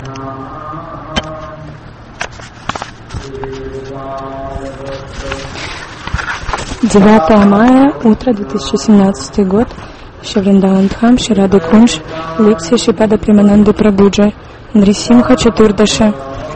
Девятое мая, утро, 2017 год, Шри Вриндаван Дхам, Шри Рада Кунж, лекция Шрипада Премананды Прабhuджи, Нрисимха Чатурдаши.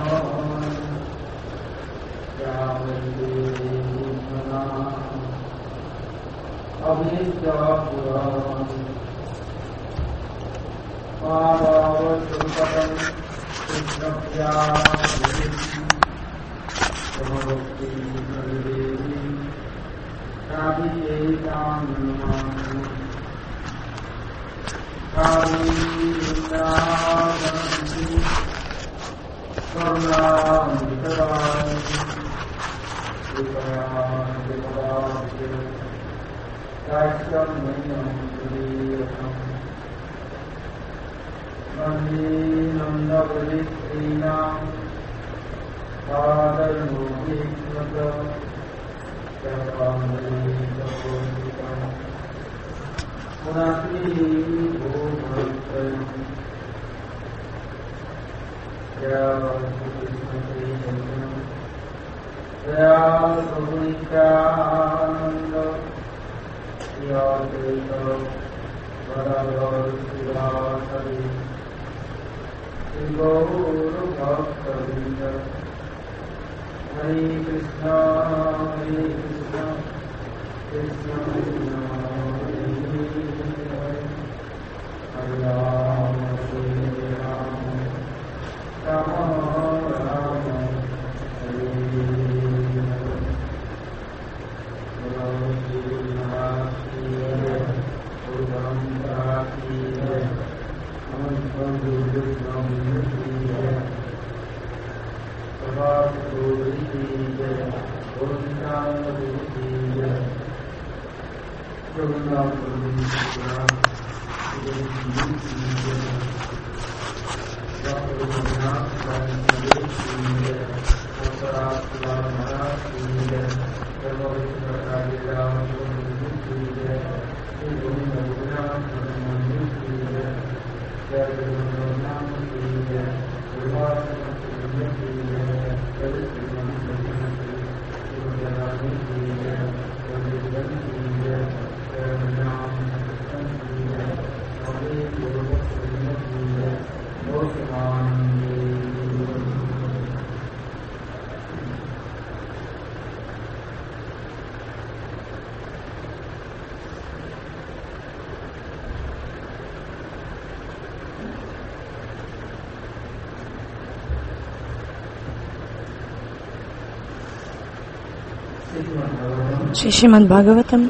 Шримад Бхагаватам,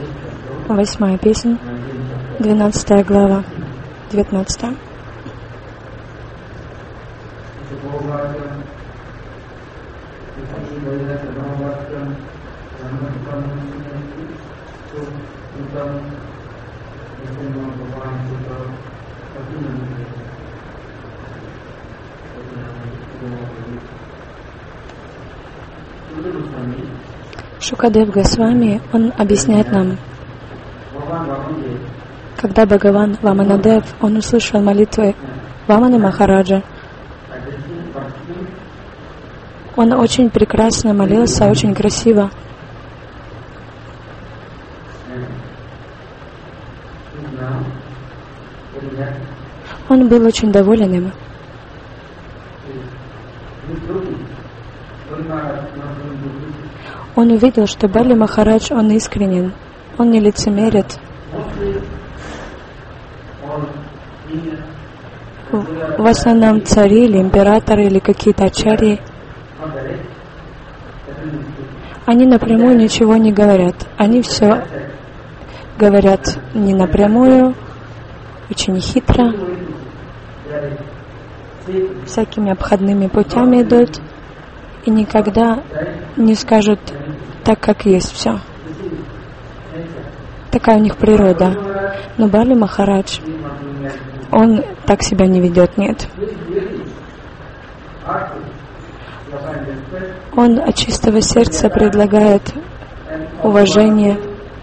8 песня, 12 глава, 19. Шукадев Госвами, он объясняет нам, когда Бхагаван Ваманадев, он услышал молитвы Ваманы Махараджа, он очень прекрасно молился, очень красиво. Он был очень доволен им. Он увидел, что Бали Махарадж, он искренен, он не лицемерит. В основном цари или императоры или какие-то ачарьи, они напрямую ничего не говорят. Они все говорят не напрямую, очень хитро, всякими обходными путями идут и никогда не скажут так, как есть все. Такая у них природа. Но Бали Махарадж, он так себя не ведет, нет. Он от чистого сердца предлагает уважение.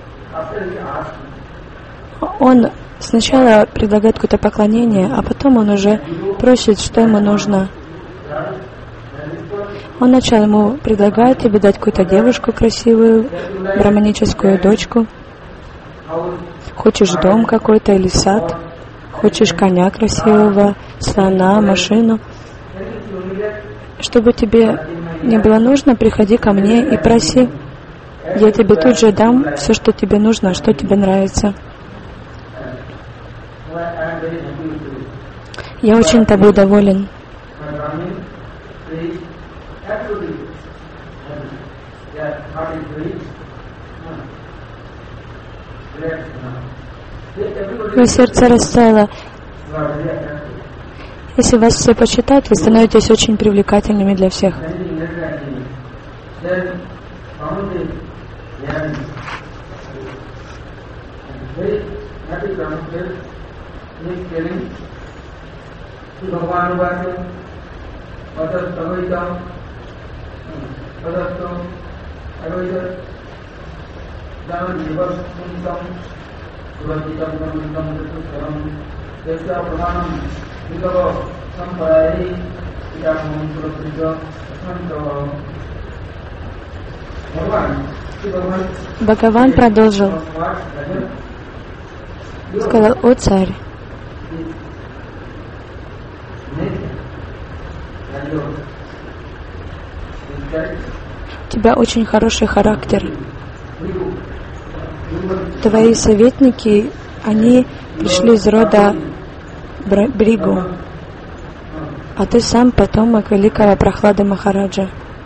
Он сначала предлагает какое-то поклонение, а потом он уже просит, что ему нужно. Он начал ему предлагать тебе дать какую-то девушку красивую, браманическую дочку. Хочешь дом какой-то или сад? Хочешь коня красивого, слона, машину? Чтобы тебе не было нужно, приходи ко мне и проси. Я тебе тут же дам все, что тебе нужно, что тебе нравится. Я очень тобой доволен. Твое сердце растаяло. Если вас все почитают, вы становитесь очень привлекательными для всех. Бхагаван продолжил. Сказал: о царь, у тебя очень хороший характер. Твои советники, они пришли из рода Бригу, а ты сам потомок великого Прахлады Махараджа.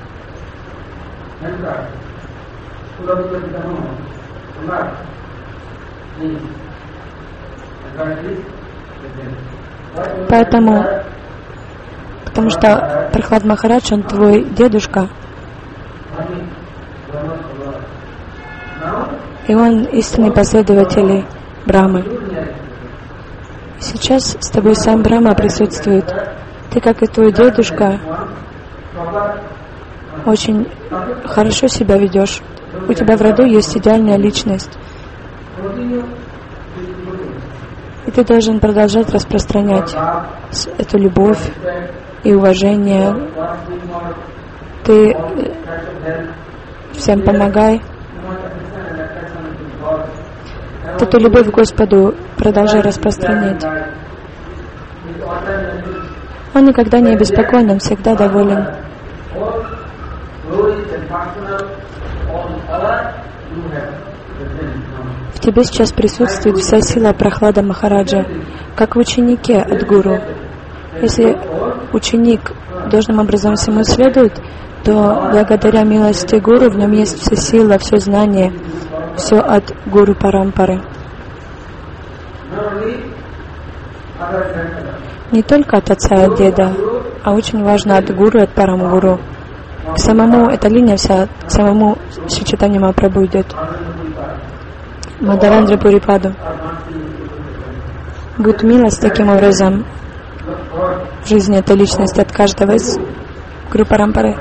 Потому что Прахлад Махарадж, он твой дедушка, и он истинный последователь Брахмы. Сейчас с тобой сам Брахма присутствует. Ты, как и твой дедушка, очень хорошо себя ведешь. У тебя в роду есть идеальная личность. И ты должен продолжать распространять эту любовь и уважение. Ты всем помогай. Эту любовь к Господу продолжай распространять. Он никогда не обеспокоен, он всегда доволен. В тебе сейчас присутствует вся сила Прахлада Махараджа, как в ученике от гуру. Если ученик должным образом всему следует, то благодаря милости гуру в нем есть вся сила, все знание, все от гуру Парампары. Не только от отца и от деда, а очень важно от гуру и от Парамгуру. К самому, эта линия вся, к самому Шри Чайтанья Махапрабху идет. Мадхавендра Пурипаду. Будет милость таким образом в жизни этой личности от каждого из Гуру Парампары.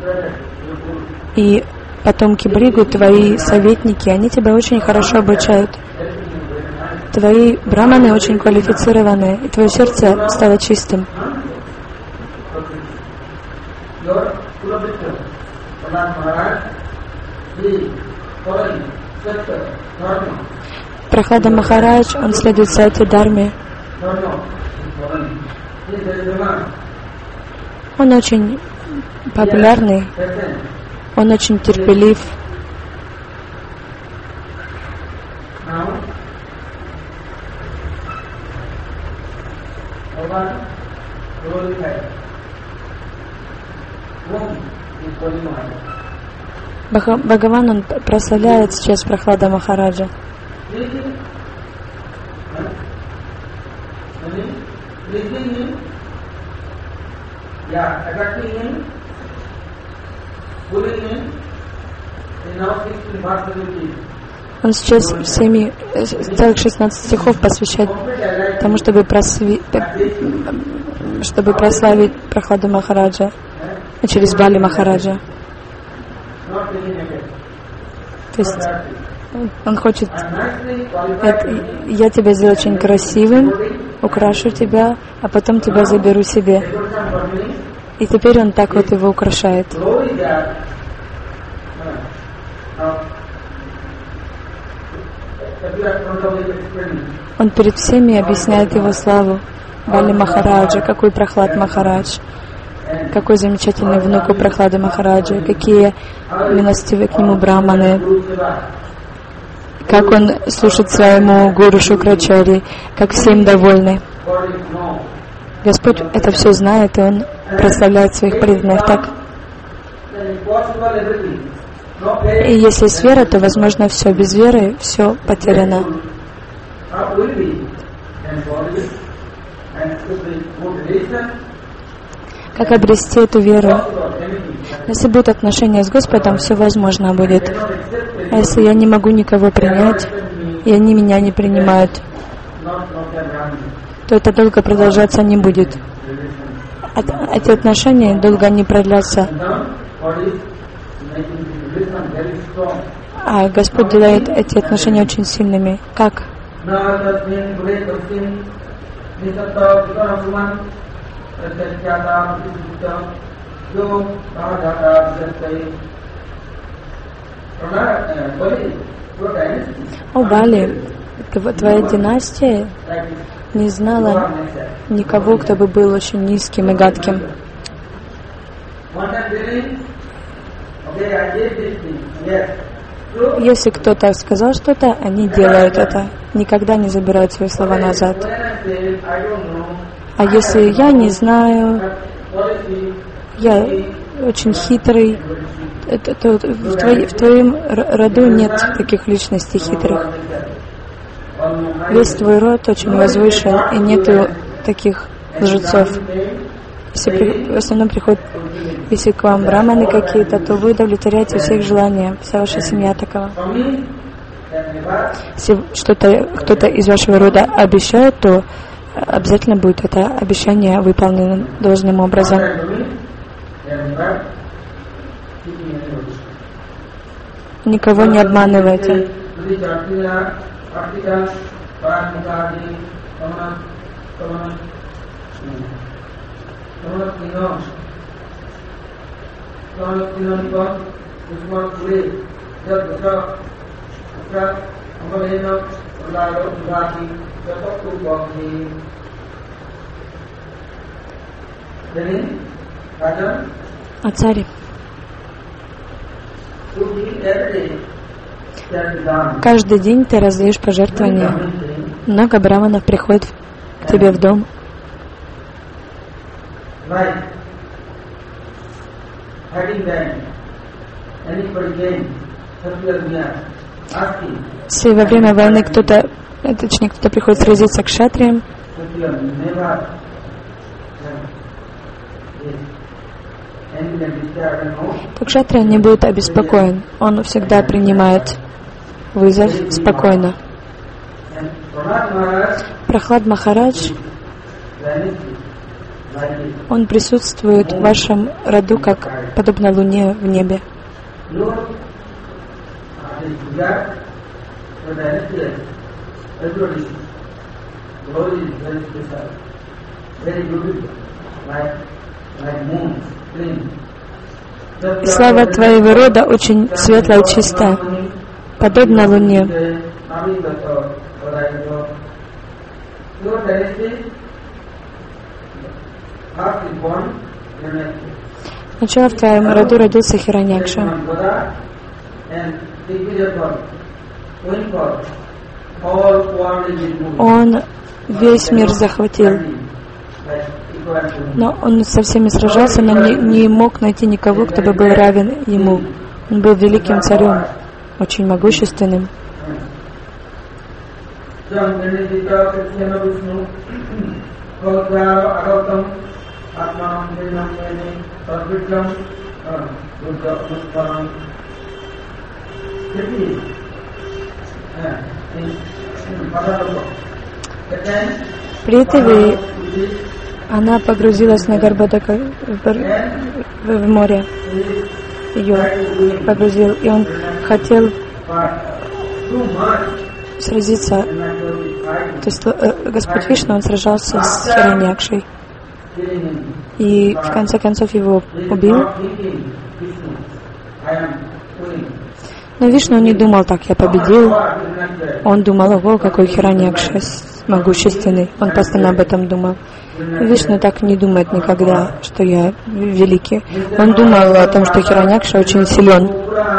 И потомки Бригу, твои советники, они тебя очень хорошо обучают. Твои браманы очень квалифицированы, и твое сердце стало чистым. Прахлада Махарадж, он следует Сати Дharме. Он очень популярный, он очень терпелив. Бхагаван, он прославляет сейчас Прахлада Махараджа. Он сейчас всеми целых 16 стихов посвящает тому, чтобы прославить Прахладу Махараджа через Бали Махараджа. То есть он хочет: я тебя сделаю очень красивым, украшу тебя, а потом тебя заберу себе. И теперь он так вот его украшает. Он перед всеми объясняет его славу. Бали Махараджа, какой Прахлад Махарадж, какой замечательный внук у Прахлады Махараджа, какие милостивые к нему браманы, как он служит своему гуру Шукрачари, как все им довольны. Господь это все знает, и Он прославляет своих преданных так. И если есть вера, то возможно все. Без веры все потеряно. Как обрести эту веру? Если будут отношения с Господом, все возможно будет. А если я не могу никого принять, и они меня не принимают, то это долго продолжаться не будет. Эти отношения долго не продлятся. А Господь делает эти отношения очень сильными. Как? О Бали, твоя династия не знала никого, кто бы был очень низким и гадким. Если кто-то сказал что-то, они делают это, никогда не забирают свои слова назад. А если я не знаю, я очень хитрый, то в твоем роду нет таких личностей хитрых. Весь твой род очень возвышен, и нету таких лжецов. Если в основном приходят, если к вам браманы какие-то, то вы удовлетворяете все их желания, вся ваша семья такова. Если кто-то из вашего рода обещает, то обязательно будет это обещание выполнено должным образом. Никого не обманывайте. А царь, каждый день ты раздаешь пожертвования. Много браманов приходит к тебе в дом. Если во время войны кто-то приходит сразиться к шатриям, то кшатрия не будет обеспокоен. Он всегда принимает вызов спокойно. Прахлад Махарадж, он присутствует в вашем роду, как подобно луне в небе. И слава твоего рода очень светлая и чистая, подобно луне. Сначала в твоем роду родился Хираньякша. Он весь мир захватил. Но он со всеми сражался, но не мог найти никого, кто бы был равен ему. Он был великим царем, очень могущественным. Притави, она погрузилась на Гарбадака в море. Ее погрузил, и он хотел сразиться. То есть Господь Вишну, он сражался с Хираньякшей. и в конце концов его убил. Но Вишну не думал так, я победил. Он думал, ого, какой Хираньякша могущественный. Он постоянно об этом думал. Вишну так не думает никогда, что я великий. Он думал о том, что Хираньякша очень силен.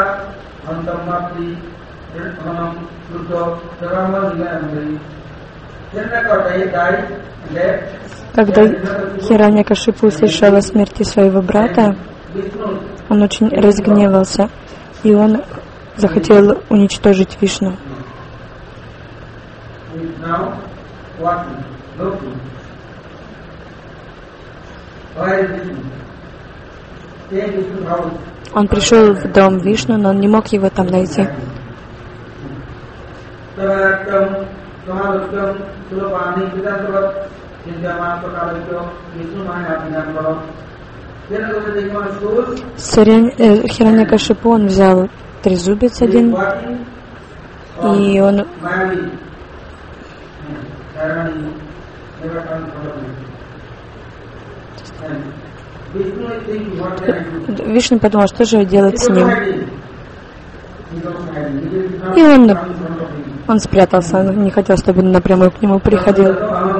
Когда Хираньякашипу услышал о смерти своего брата, он очень разгневался, и он захотел уничтожить Вишну. Он пришел в дом Вишну, но он не мог его там найти. Хираньякашипу он взял трезубец один, и он Вишну подумал, что же делать с ним. И он спрятался, он не хотел, чтобы он напрямую к нему приходил.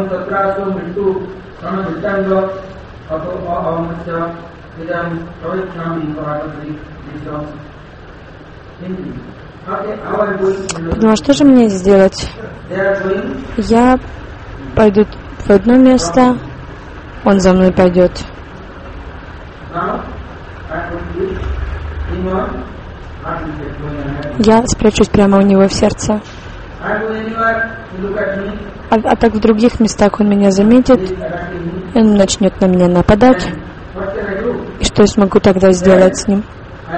Подумал, что же мне сделать? Я пойду в одно место, он за мной пойдет. Я спрячусь прямо у него в сердце. А так в других местах он меня заметит, он начнет на меня нападать. И что я смогу тогда сделать с ним?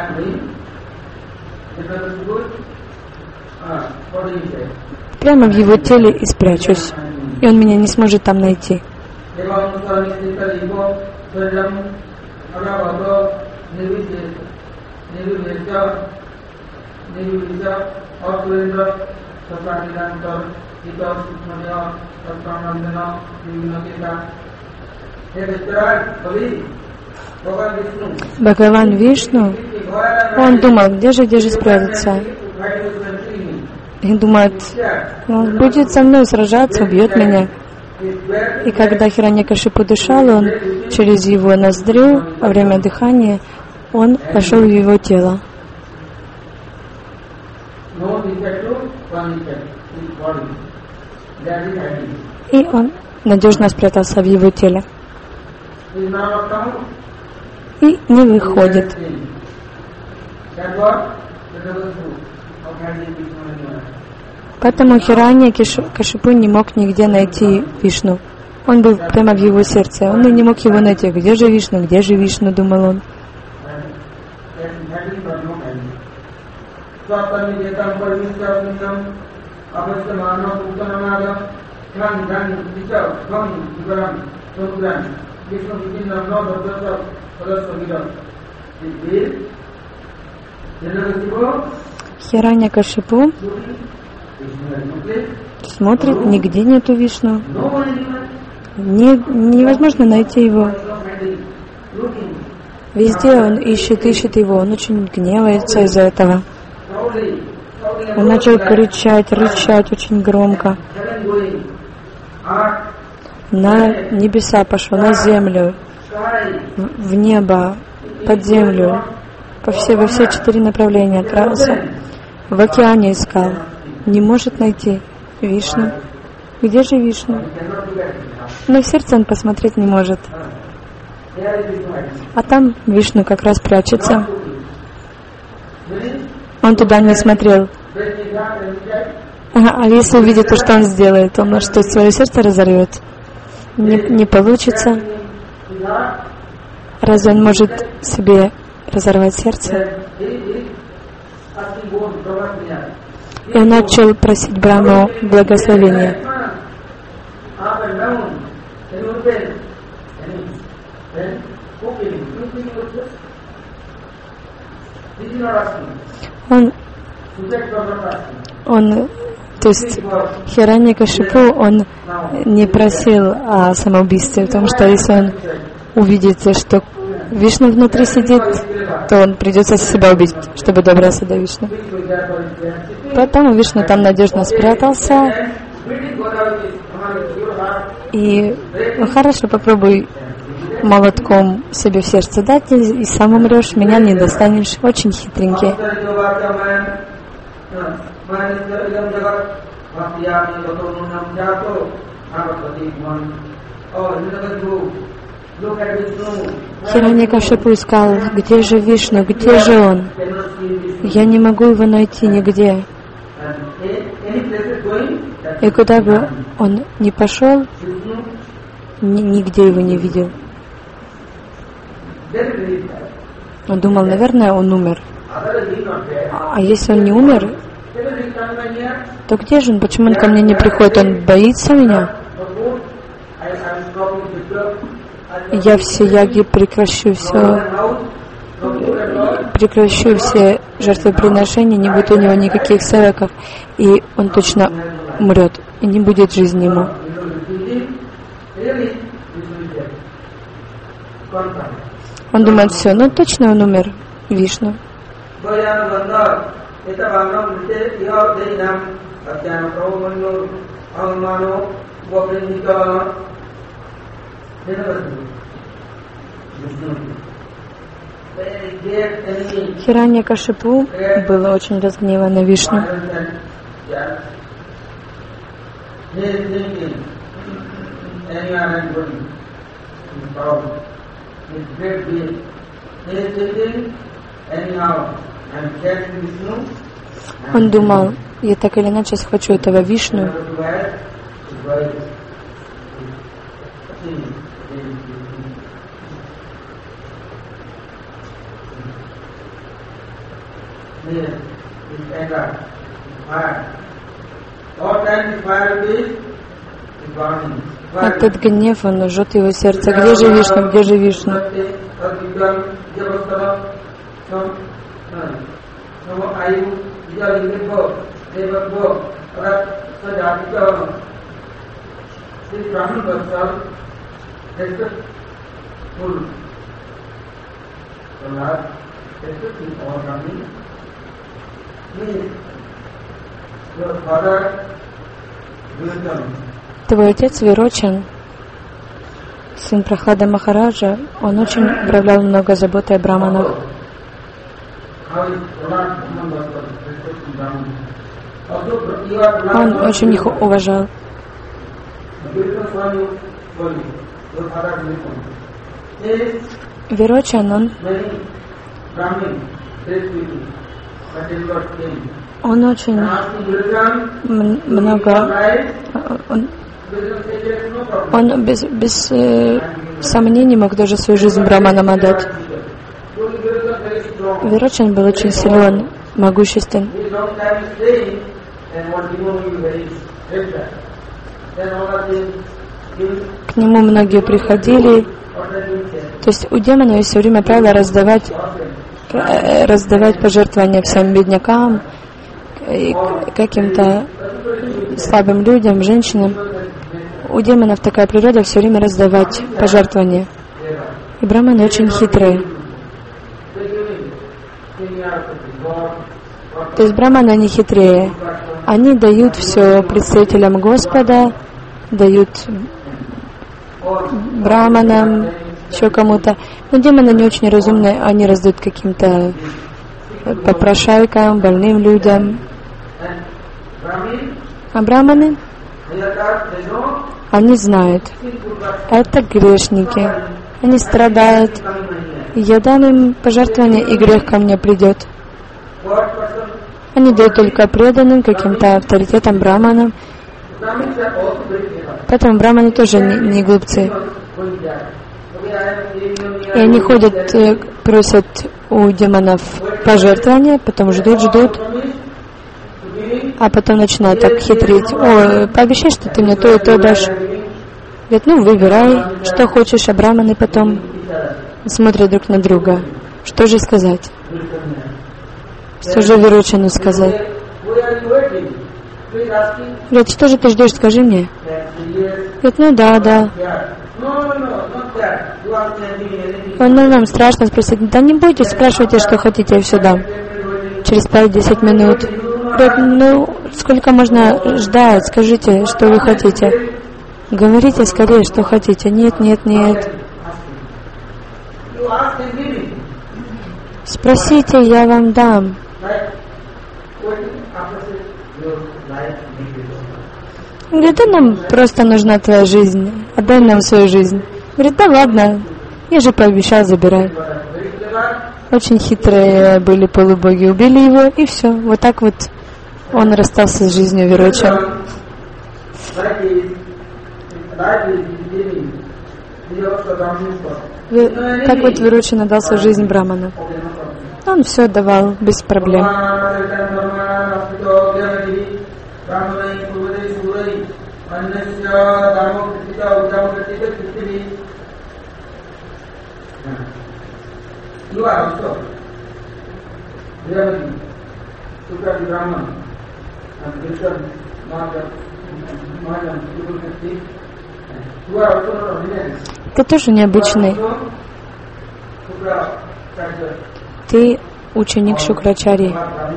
Прямо в его теле и спрячусь. И он меня не сможет там найти. Бхагаван Вишну, он думал, где же спрятаться. И думает, он будет со мной сражаться, убьет меня. И когда Хираньякашипу дышал, он через его ноздрю, во время дыхания, он пошел в его тело. И он надежно спрятался в его теле. И не выходит. Поэтому Хираньякашипу не мог нигде найти Вишну. Он был прямо в его сердце. Он не мог его найти. Где же Вишну, думал он. Хираньякашипу смотрит, нигде нету Вишну. Невозможно найти его. Везде он ищет его. Он очень гневается из-за этого. Он начал кричать, рычать очень громко. На небеса пошел, на землю, в небо, под землю, во все 4 направления крался. В океане искал. Не может найти Вишну. Где же Вишну? Но в сердце он посмотреть не может. А там Вишну как раз прячется. Он туда не смотрел. А если увидит, то что он сделает? Он что, свое сердце разорвет? Не получится. Разве он может себе разорвать сердце? И он начал просить Брахму благословения. То есть Хираньякашипу, он не просил о самоубийстве, потому что если он увидите, что Вишну внутри сидит, то он придется себя убить, чтобы добраться до Вишну. Поэтому Вишну там надежно спрятался. И хорошо, попробуй молотком себе в сердце дать, и сам умрешь, меня не достанешь. Очень хитренький. Хираньякашипу искал, где же Вишну, где же он? Я не могу его найти нигде. И куда бы он ни пошел, нигде его не видел. Он думал, наверное, он умер. А если он не умер, то где же он? Почему он ко мне не приходит? Он боится меня? Я все яги прекращу все жертвоприношения, не будет у него никаких севаков, и он точно умрет, и не будет жизни ему. Он думает, все, ну точно он умер, Вишну. Хираньякашипу было очень разгневано Вишну. Он думал, я так или иначе схвачу этого Вишну. Этот гнев, он жжет его сердце. Где же Вишну, где же Вишну? Твой отец Вирочан, сын Прахлада Махараджа, он очень проявлял много заботы о браманах. Он очень их уважал. Вирочан, он очень много, он без сомнений мог даже свою жизнь браманам отдать. Вирочан был очень силен, могуществен. К нему многие приходили. То есть у демона есть все время правило раздавать пожертвования всем беднякам, каким-то слабым людям, женщинам. У демонов такая природа все время раздавать пожертвования. И браманы очень хитрые. То есть браманы, они хитрее. Они дают все представителям Господа, дают браманам, еще кому-то. Но демоны не очень разумные, они раздают каким-то попрошайкам, больным людям. А браманы, они знают, это грешники, они страдают. Я дам им пожертвование, и грех ко мне придет. Они дают только преданным, каким-то авторитетам, браманам. Поэтому браманы тоже не глупцы. И они ходят, просят у демонов пожертвования, потом ждут, а потом начинают так хитрить. О, пообещай, что ты мне то и то дашь. Говорят, ну выбирай, что хочешь, а браманы потом смотрят друг на друга. Что же сказать? Что же Вирочану сказать? Говорят, что же ты ждешь, скажи мне. Говорят, ну да. Нам страшно спросить, да не бойтесь, спрашивайте, что хотите, я все дам. Через 5-10 минут. Говорят, сколько можно ждать, скажите, что вы хотите. Говорите скорее, что хотите. Нет, нет, нет. Спросите, я вам дам. Говорит, да нам просто нужна твоя жизнь. Отдай нам свою жизнь. Говорит, да ладно, я же пообещал, забирай. Очень хитрые были полубоги. Убили его, и все. Вот так вот он расстался с жизнью Вироча. Как вот Вироча надал свою жизнь Браману. Он все отдавал без проблем. Ты тоже необычный. Ты ученик Шукрачарьи.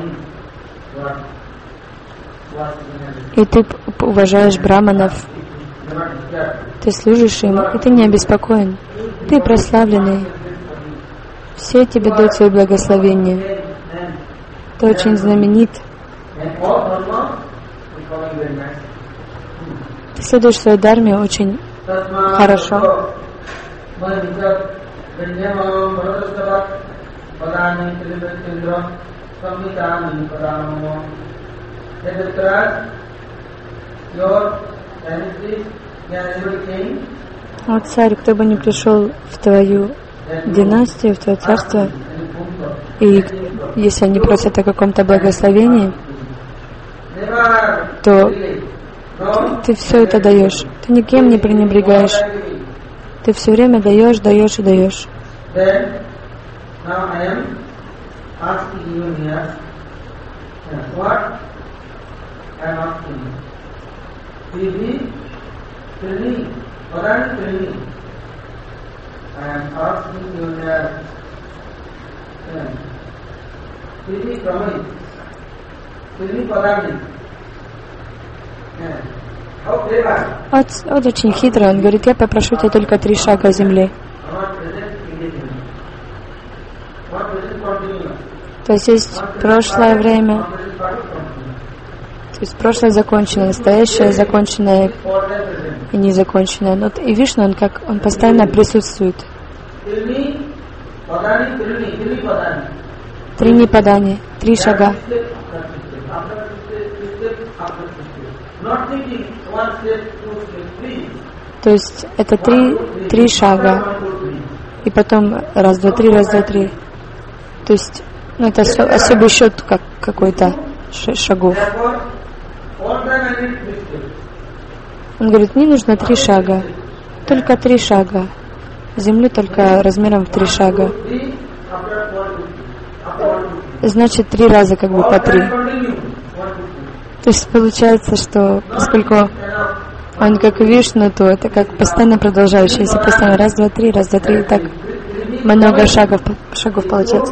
И ты уважаешь браманов. Ты служишь им, и ты не обеспокоен. Ты прославленный. Все тебе дают свое благословение. Ты очень знаменит. Ты следуешь своей дharме очень хорошо. О, царь, кто бы ни пришел в твою династию, в твое царство, и если они просят о каком-то благословении, то ты все это даешь. Ты никем не пренебрегаешь. Ты все время даешь, даешь и даешь. Вот очень хитрый, он говорит, я попрошу тебя только 3 шага земли. То есть прошлое время, то есть прошлое закончено, настоящее законченное и незаконченное. Но и Вишну, он постоянно присутствует. 3 непадания, 3 шага. То есть это 3 шага. И потом раз, два, три, раз, два, три. То есть это особый счет какой-то шагов. Он говорит, мне нужно 3 шага. Только 3 шага. Земли только размером в 3 шага. Значит, 3 раза как бы по 3. То есть получается, что поскольку он как Вишну, то это как постоянно продолжающееся, постоянно раз, два, три, и так много шагов получается.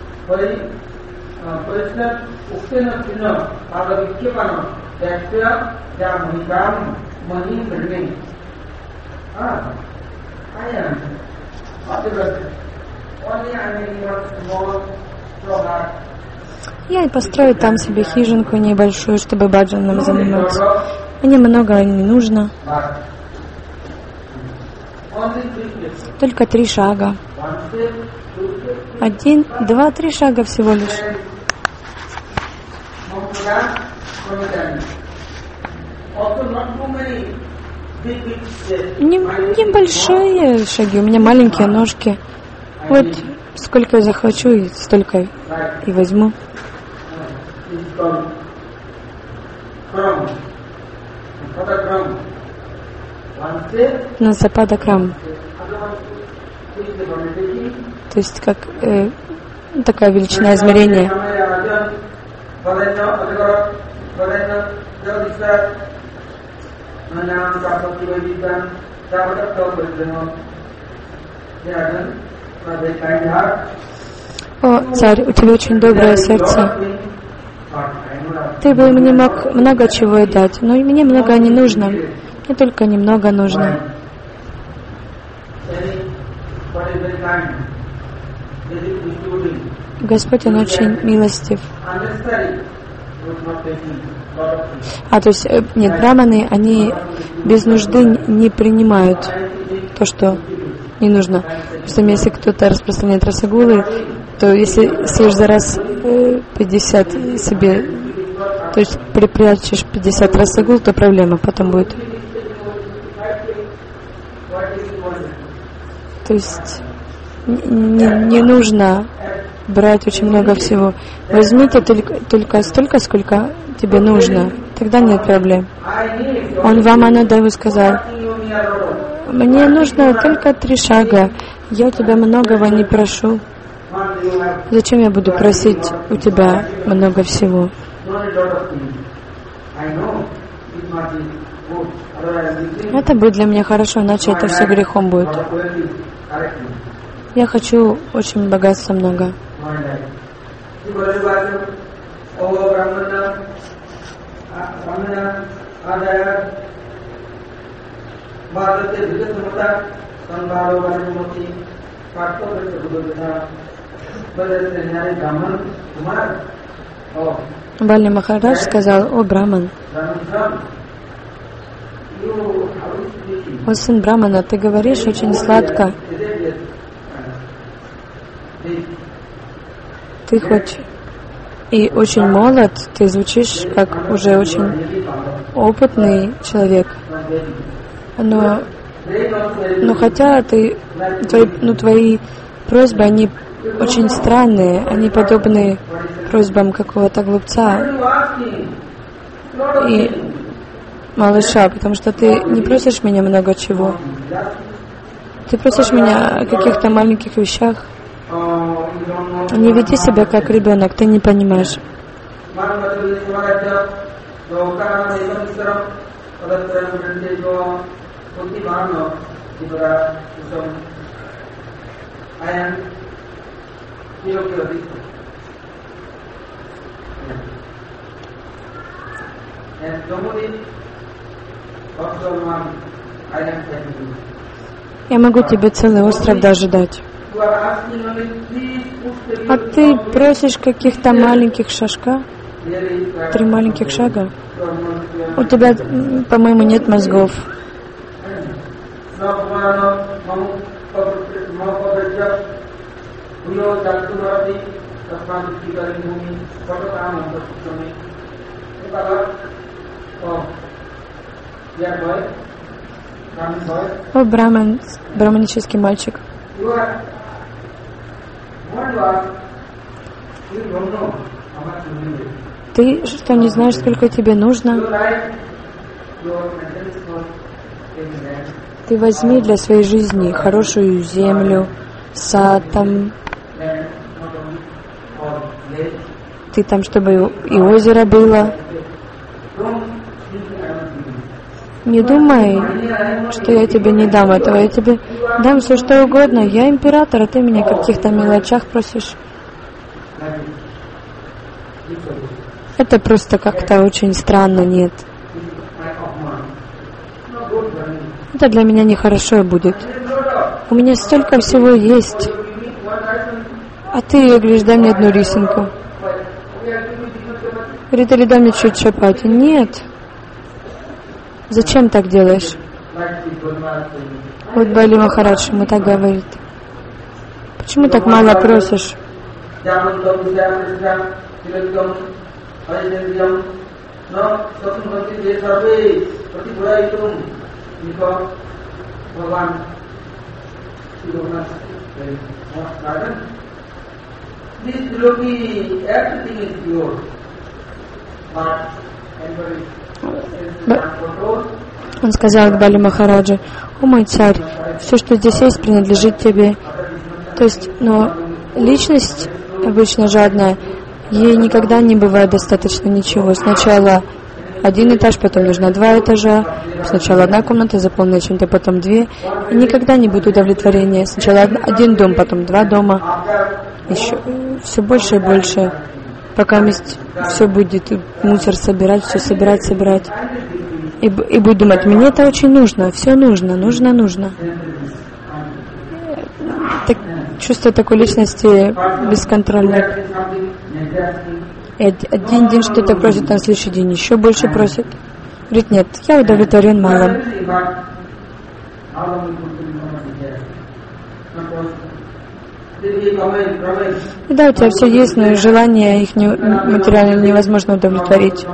Я и построю там себе хижинку небольшую, чтобы баджаном заниматься. Мне много не нужно. Только 3 шага. 1, 2, 3 шага всего лишь. Небольшие шаги, у меня маленькие ножки. Вот сколько я захочу, и столько и возьму. Насападакрам. То есть как такая величина измерения. О, царь, у тебя очень доброе сердце. Ты бы мне мог много чего дать, но мне много не нужно. Мне только немного нужно. Господь, Он очень милостив. То есть, нет, браманы, они без нужды не принимают то, что не нужно. Потому что если кто-то распространяет расагулы, то если съешь за раз 50 себе, то есть припрячешь 50 расагул, то проблема потом будет. То есть не нужно брать очень много всего. Возьмите только столько, сколько тебе нужно. Тогда нет проблем. Он Ваманадеву сказал: мне нужно только 3 шага. Я у тебя многого не прошу. Зачем я буду просить у тебя много всего? Это будет для меня хорошо, иначе это все грехом будет. Я хочу очень богатства много. Бали Махарадж сказал: о Браман, о сын Брамана, ты говоришь очень сладко. Ты хоть и очень молод, ты звучишь как уже очень опытный человек. Но хотя твои просьбы, они очень странные, они подобны просьбам какого-то глупца и малыша, потому что ты не просишь меня много чего. Ты просишь меня о каких-то маленьких вещах. Не веди себя как ребенок, ты не понимаешь. Я могу тебе целый остров даже дать. А ты просишь каких-то маленьких шажка? 3 маленьких шага? У тебя, по-моему, нет мозгов. О, браманический мальчик. Ты что, не знаешь, сколько тебе нужно? Ты возьми для своей жизни хорошую землю, сад там. Ты там, чтобы и озеро было. Не думай, что я тебе не дам этого. Я тебе дам все, что угодно. Я император, а ты меня о каких-то мелочах просишь. Это просто как-то очень странно, нет. Это для меня нехорошо будет. У меня столько всего есть. А ты говоришь: дай мне 1 рисинку. Говорит: или дай мне чуть чапати. Нет. Зачем так делаешь? Вот Бали Махарадж ему так говорит. Почему так мало просишь? Он сказал к Бали Махараджу: о мой царь, все, что здесь есть, принадлежит тебе. То есть, но личность обычно жадная, ей никогда не бывает достаточно ничего. Сначала один этаж, потом нужно 2 этажа. Сначала 1 комната заполнена чем-то, потом 2. И никогда не будет удовлетворения. Сначала 1 дом, потом 2 дома. Еще все больше и больше. Пока все будет мусор собирать, все собирать. И будет думать, мне это очень нужно, все нужно. Так, чувство такой личности бесконтрольное. И один день что-то просит, на следующий день еще больше просит. Говорит, нет, я удовлетворен малым. И да, у тебя все есть, но желания их материально невозможно удовлетворить.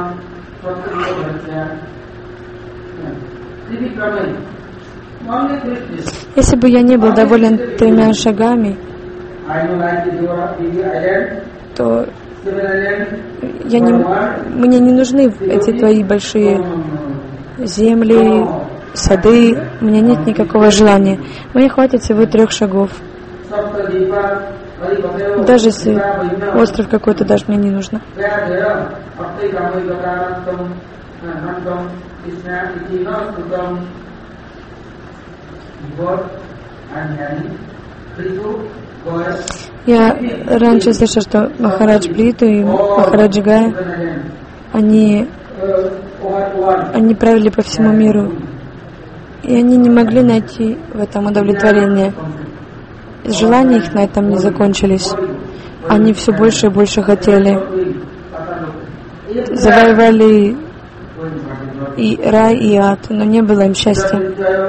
Если бы я не был доволен 3 шагами, то мне не нужны эти твои большие земли, сады, у меня нет никакого желания. Мне хватит всего 3 шагов. Даже если остров какой-то даже мне не нужно. Я раньше слышал, что Махарадж Бриту и Махарадж Гая, они правили по всему миру. И они не могли найти в этом удовлетворение. Желания их на этом не закончились. Они все больше и больше хотели. Завоевали и рай, и ад, но не было им счастья.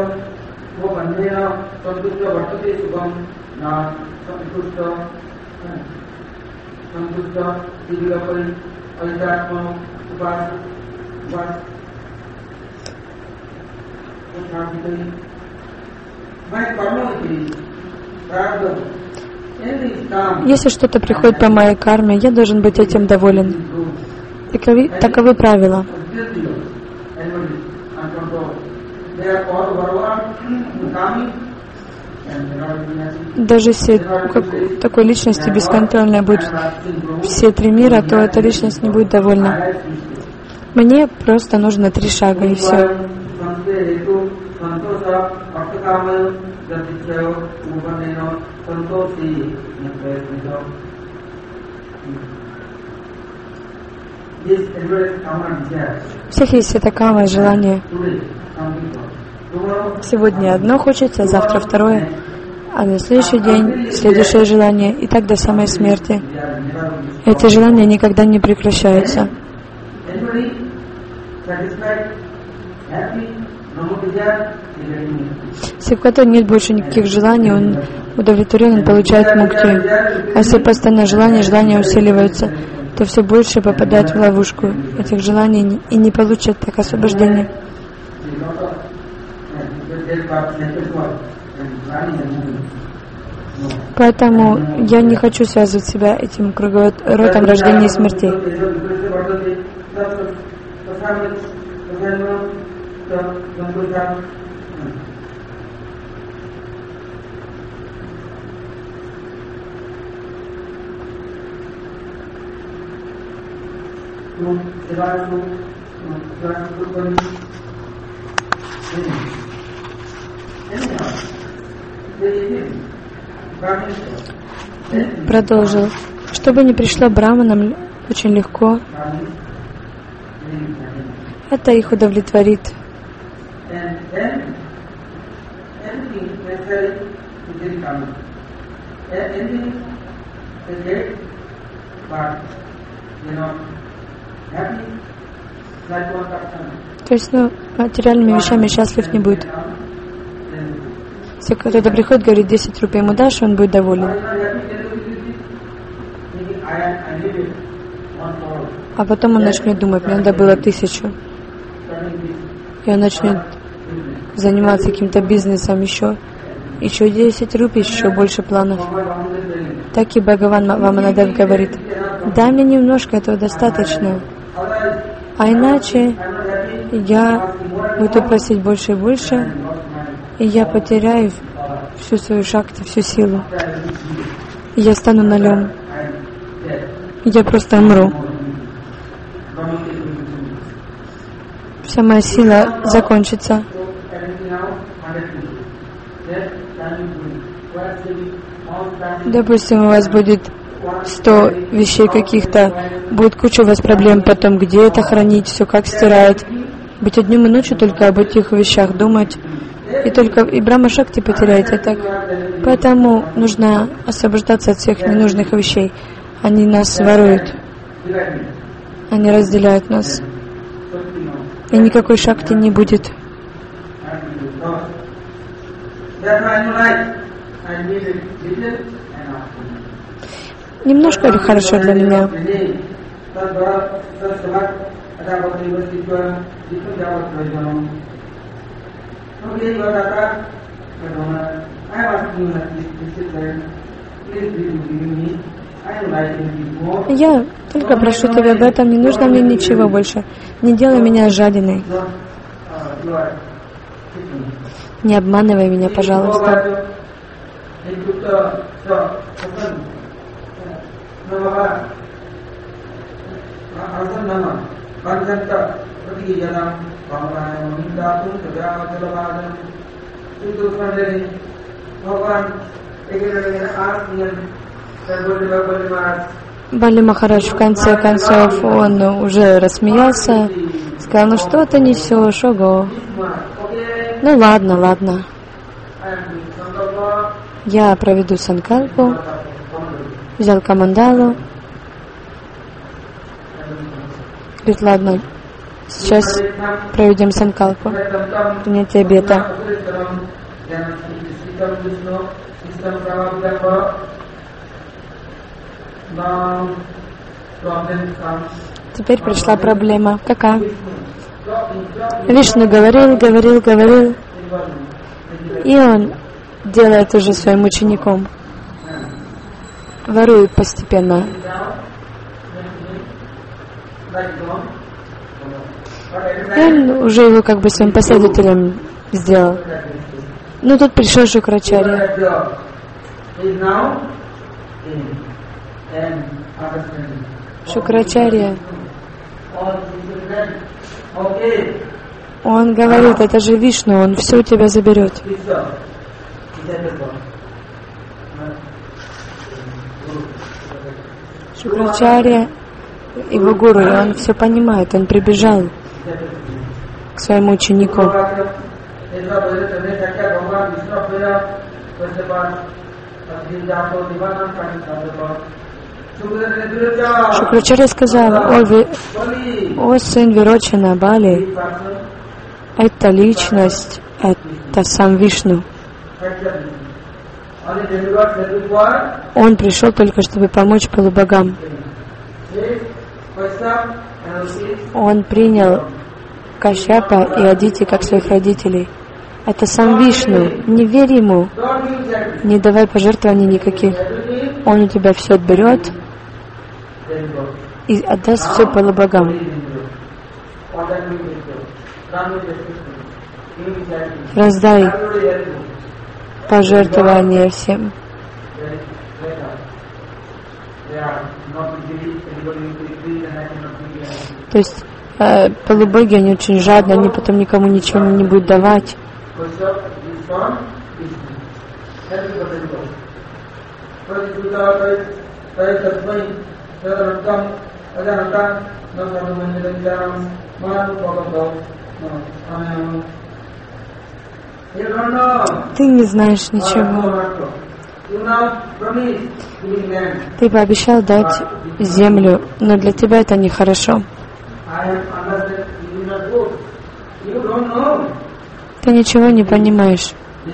Если что-то приходит по моей карме, я должен быть этим доволен. Таковы правила. Даже если у такой личности бесконтрольной будет все 3 мира, то эта личность не будет довольна. Мне просто нужно 3 шага и все. У всех есть это кама, желание. Сегодня одно хочется, завтра второе, а на следующий день следующее желание, и так до самой смерти. Эти желания никогда не прекращаются. Если у кого-то нет больше никаких желаний, он удовлетворен, он получает мукти. А если постоянно желания усиливаются, то все больше попадает в ловушку этих желаний и не получат так освобождения. Поэтому я не хочу связывать себя этим круговоротом рождения и смертей. Продолжил. Чтобы не пришло браманам очень легко, это их удовлетворит. То есть, материальными вещами счастлив не будет. Если кто-то приходит, говорит, 10 рупий ему дашь, он будет доволен. А потом он начнет думать, мне надо было 1000. И он начнет заниматься каким-то бизнесом еще 10 рупий, еще больше планов. Так и Бхагаван Ваманадев говорит, дай мне немножко, этого достаточно. А иначе я буду просить больше и больше, и я потеряю всю свою шакти, всю силу. И я стану нулем. Я просто умру. вся моя сила закончится. Допустим, у вас будет 100 вещей каких-то, будет куча у вас проблем потом, где это хранить, все как стирать. Быть днем и ночью только об этих вещах думать. И только и Брахма-шакти потеряете так. Поэтому нужно освобождаться от всех ненужных вещей. Они нас воруют. Они разделяют нас. И никакой шакти не будет. Немножко хорошо для меня. Я только прошу тебя об этом, не нужно мне ничего больше. Не делай меня жадиной. Не обманывай меня, пожалуйста. Бали Махарадж в конце концов, он уже рассмеялся, сказал, ну что ты несешь, ого. Ну ладно, ладно. Я проведу санкальпу, взял камандалу. Говорит, ладно, сейчас проведем санкальпу, принятие обета. Теперь пришла проблема. Какая? Вишну говорил, и он делает уже своим учеником. Ворует постепенно. И он уже его как бы своим последователем сделал. Ну тут пришел Шукрачарья. Шукрачарья. Он говорит, это же Вишну, он все у тебя заберет. Шукрачарья, его гуру, и он все понимает, он прибежал к своему ученику. Шукрачарья сказал, о сын Вирочана, Бали, это личность, это сам Вишну. Он пришел только, чтобы помочь полубогам. Он принял Кашьяпа и Адити как своих родителей. Это сам Вишну. Не верь ему. Не давай пожертвований никаких. Он у тебя все отберет и отдаст все полубогам. Раздай пожертвования всем. То есть полубоги, они очень жадны, они потом никому ничего не будут давать. Ты не знаешь ничего. Ты пообещал дать землю, но для тебя это нехорошо. Ты ничего не понимаешь.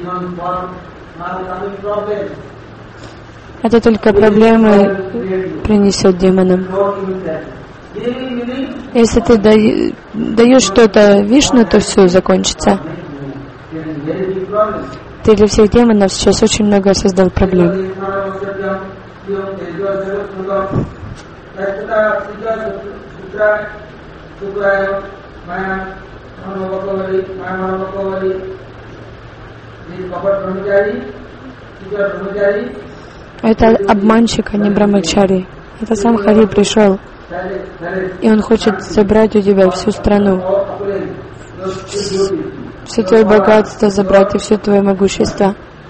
Это только проблемы принесет демонам. Если ты даешь что-то Вишну, то все закончится. Ты для всех демонов сейчас очень много создал проблем. Это обманщик, а не Брамачари. Это сам Хари пришел, и он хочет забрать у тебя всю страну. все твое богатство забрать и все твое могущество.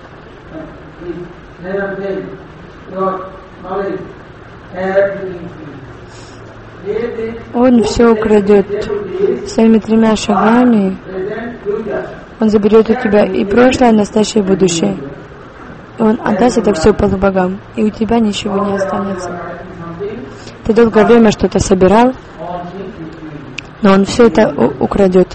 Он все украдет своими 3 шагами. Он заберет у тебя и прошлое, и настоящее, и будущее. И он отдаст это все полубогам, и у тебя ничего не останется. Ты долгое время что-то собирал, но он все это украдет.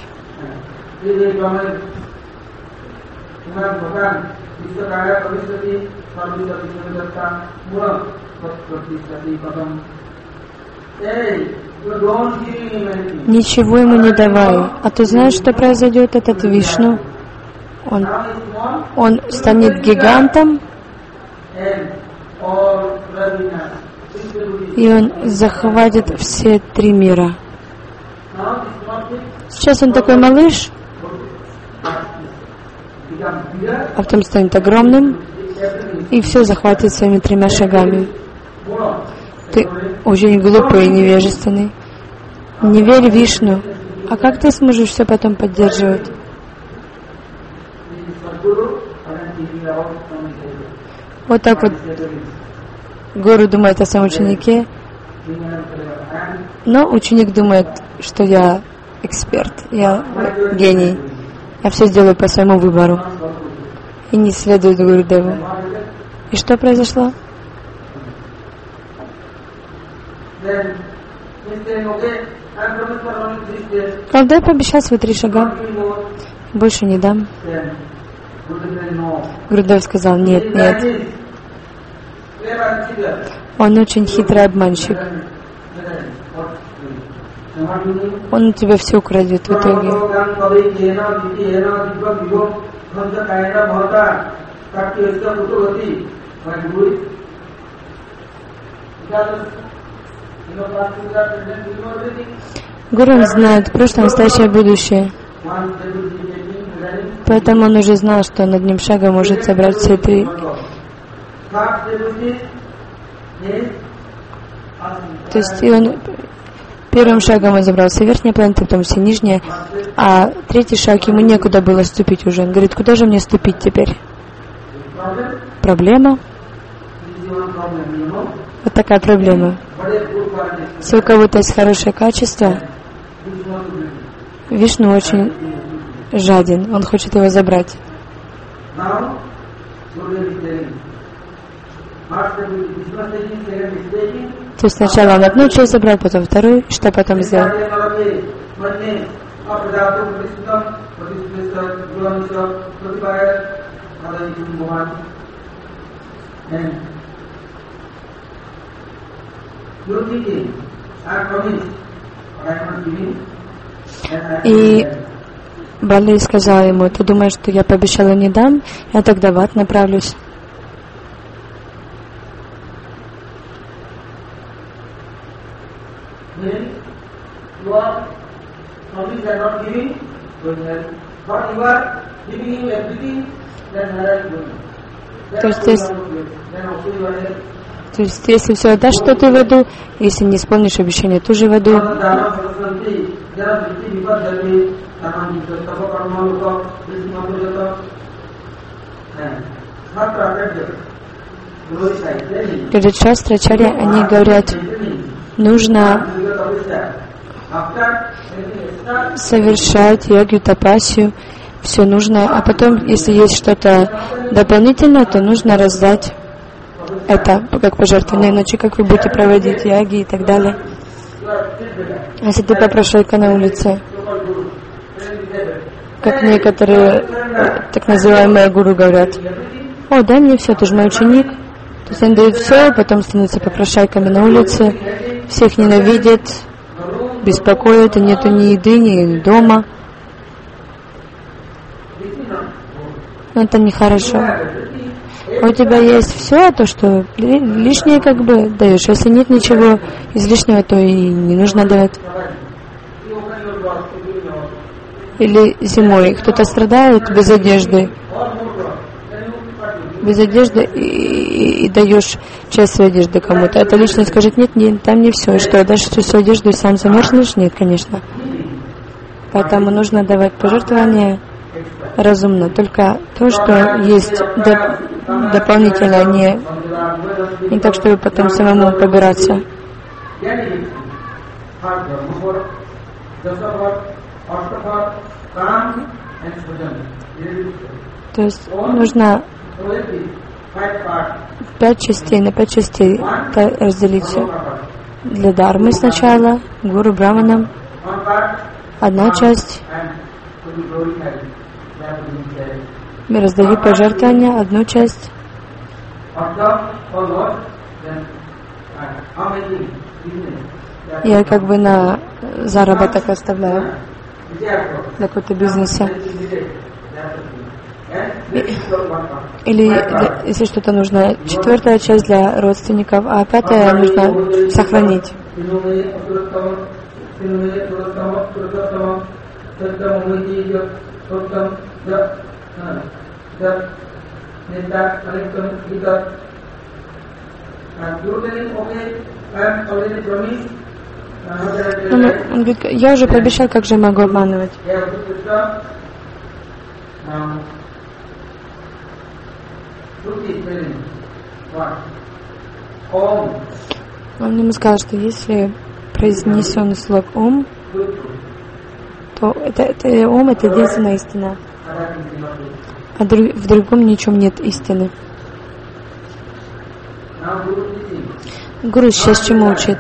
Ничего ему не давай. А ты знаешь, что произойдет этот Вишну? Он станет гигантом, и он захватит все 3 мира. Сейчас он такой малыш, а потом станет огромным, и все захватит своими 3 шагами. Ты очень глупый и невежественный. Не верь Вишну. А как ты сможешь все потом поддерживать? Вот так вот гуру думает о своем ученике, но ученик думает, что я эксперт, я гений, я все сделаю по своему выбору и не следует Гурудеву. И что произошло? Когда пообещал свои 3 шага, больше не дам. Гурудев сказал: нет, нет. Он очень хитрый обманщик. Он у тебя все украдет в итоге. Гуру знает прошлое, настоящее, будущее. Поэтому он уже знал, что он одним шагом может собрать все 3. То есть и он первым шагом он забрал все верхние планеты, потом все нижние, а 3-й шаг ему некуда было ступить уже. Он говорит: куда же мне ступить теперь? Проблема. Вот такая проблема. Если у кого-то есть хорошее качество, Вишну очень жаден, он хочет его забрать. То есть сначала он одну часть забрал, потом вторую, что потом сделал? И Бали сказал ему: ты думаешь, что я пообещала не дам? Я тогда в ад направлюсь. То есть, если все отдашь, что ты в аду, если не исполнишь обещание, тоже в аду. Перед шастрачарья они говорят, нужно совершать йогу, тапасию, все нужно, а потом, если есть что-то дополнительное, то нужно раздать это как пожертвование, иначе как вы будете проводить йоги и так далее. Если ты попрошайка на улице, как некоторые так называемые гуру говорят: о, дай мне все, ты же мой ученик. То есть они дают все, потом становятся попрошайками на улице, всех ненавидят, беспокоят, и нету ни еды, ни дома. Но это нехорошо. У тебя есть все, то, что лишнее как бы даешь. Если нет ничего излишнего, то и не нужно давать. Или зимой кто-то страдает без одежды. Без одежды и даешь часть своей одежды кому-то. Эта личность скажет: нет, нет, там не все. И что, дашь всю свою одежду и сам замерзнешь? Нет, конечно. Поэтому нужно давать пожертвования разумно. Только то, что есть дополнительно, не так, чтобы потом самому побираться. То есть нужно 5 частей, на 5 частей разделить все. Для дharмы сначала, гуру, браманам, одна часть. Раздаю пожертвования, одну часть. Я как бы на заработок оставляю для какого-то бизнеса. Или если что-то нужно, 4-я часть для родственников, а 5-я нужно сохранить. Он говорит, я уже пообещал, как же я могу обманывать? Он ему сказал, что если произнесен слог «Ом», то это «Ом» — это единственная истина, а в другом ничем нет истины. Гуру сейчас чему учит?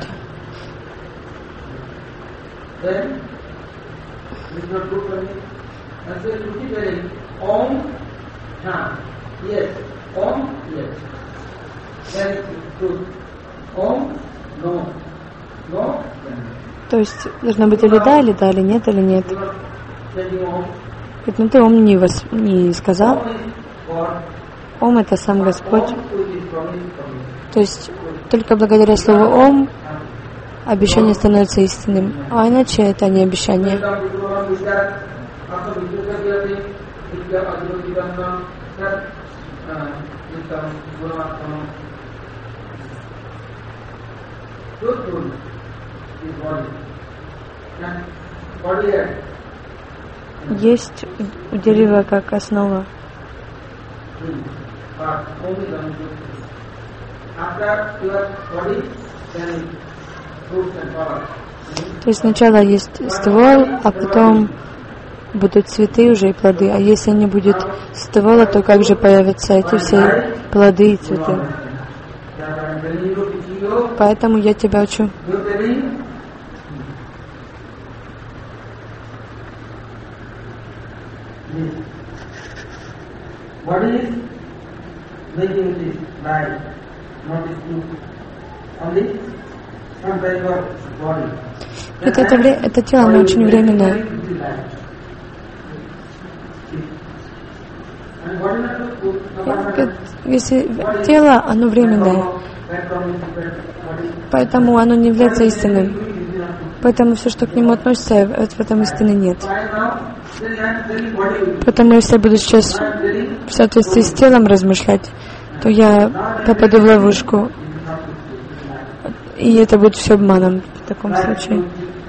То есть должно быть или да, или нет, или нет. Говорит, ну ты Ом не сказал. Ом — это сам Господь. То есть только благодаря слову Ом обещание становится истинным, а иначе это не обещание. Есть у дерева как основа. То есть сначала есть ствол, а потом будут цветы уже и плоды. А если не будет ствола, то как же появятся эти все плоды и цветы? Поэтому я тебя учу. Это тело, оно очень временное. Если тело, оно временное, поэтому оно не является истинным. Поэтому все, что к нему относится, в этом истины нет. Поэтому если я буду сейчас в соответствии с телом размышлять, то я попаду в ловушку. И это будет все обманом в таком случае.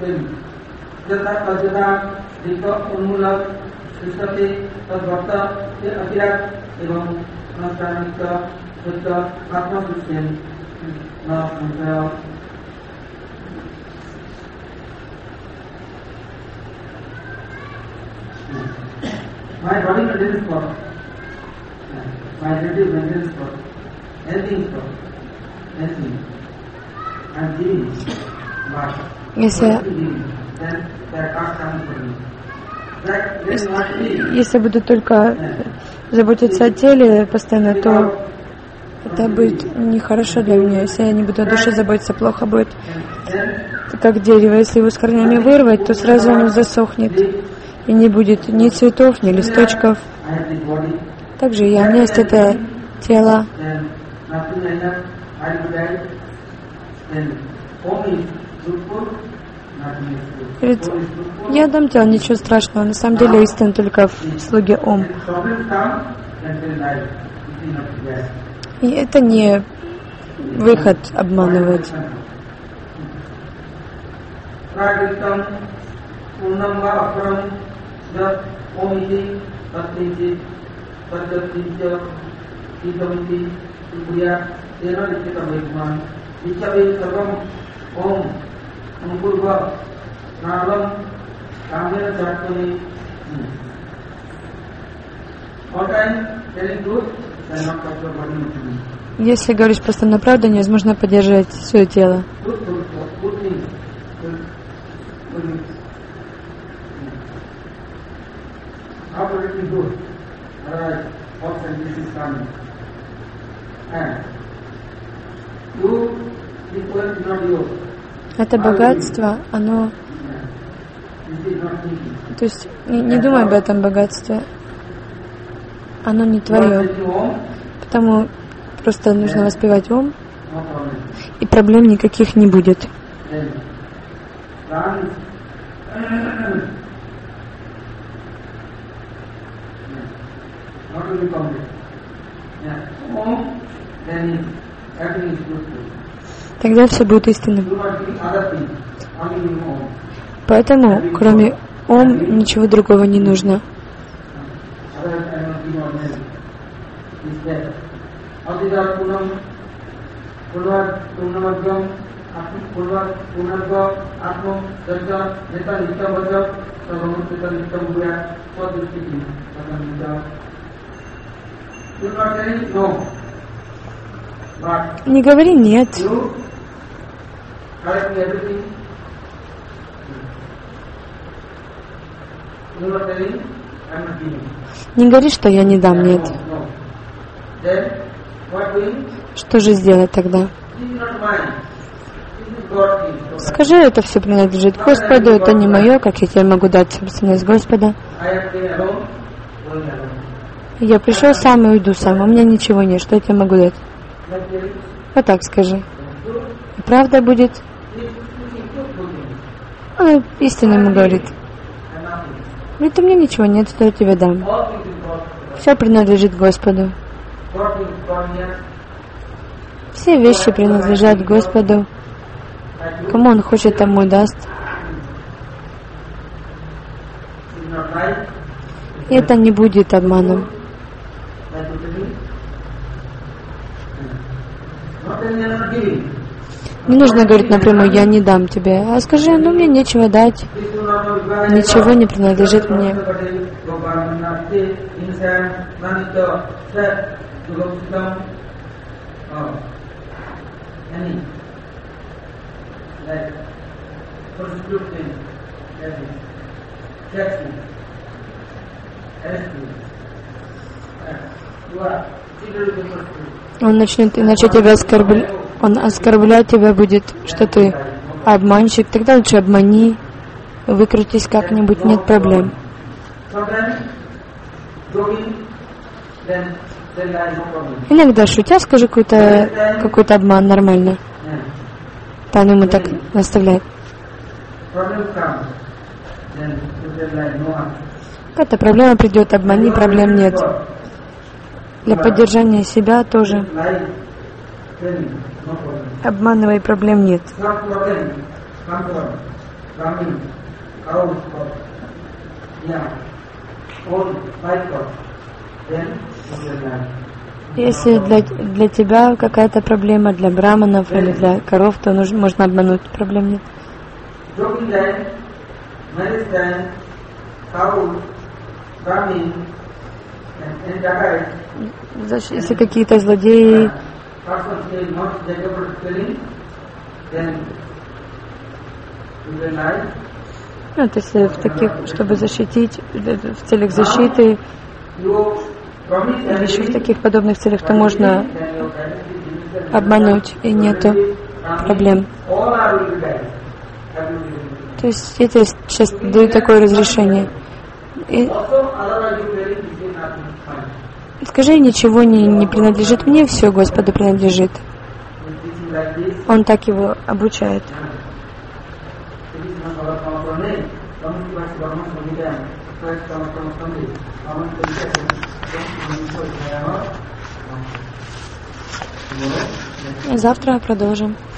Если буду только заботиться о теле постоянно, то это будет нехорошо для меня. Если я не буду о душе заботиться, плохо будет. Это как дерево. Если его с корнями вырвать, то сразу оно засохнет. И не будет ни цветов, ни листочков. Также у меня есть это тело. Говорит, я дам тело, ничего страшного. На самом деле истина только в слуге Ом. И это не выход обманывать. Если говоришь постоянно правду, невозможно поддерживать свое тело. Это богатство, оно... То есть не думай об этом богатстве. Оно не твое. Потому просто нужно воспевать Ом, и проблем никаких не будет. Тогда все будет истинным. Поэтому, кроме Ом, ничего другого не нужно. Не говори нет. Не говори, что я не дам, нет. Что же сделать тогда? Скажи, это все принадлежит Господу, это не мое, как я тебе могу дать собственность Господа. Я пришел сам и уйду сам, у меня ничего нет, что я тебе могу дать? Вот так скажи. И правда будет? Он истинно ему говорит. Говорит, у меня ничего нет, что я тебе дам. Все принадлежит Господу. Все вещи принадлежат Господу. Кому Он хочет, тому даст. И это не будет обманом. Не нужно говорить напрямую, я не дам тебе, а скажи, ну мне нечего дать, ничего не принадлежит мне. Он начнет иначе тебя оскорблять. Он оскорблять тебя будет, что ты обманщик. Тогда лучше обмани, выкрутись как-нибудь, нет проблем. Иногда шутя скажи какой-то обман, нормально. Тан ему так наставляет. Какая-то проблема придет, обмани, проблем нет. Для поддержания себя тоже. Обманывай, проблем нет. Если для тебя какая-то проблема, для браманов или для коров, то можно обмануть, проблем нет. Если какие-то злодеи то если в таких, чтобы защитить, в целях защиты, или еще в таких подобных целях, то можно обмануть, и нету проблем. То есть это сейчас даю такое разрешение. И скажи, ничего не принадлежит мне, все Господу принадлежит. Он так его обучает. Завтра продолжим.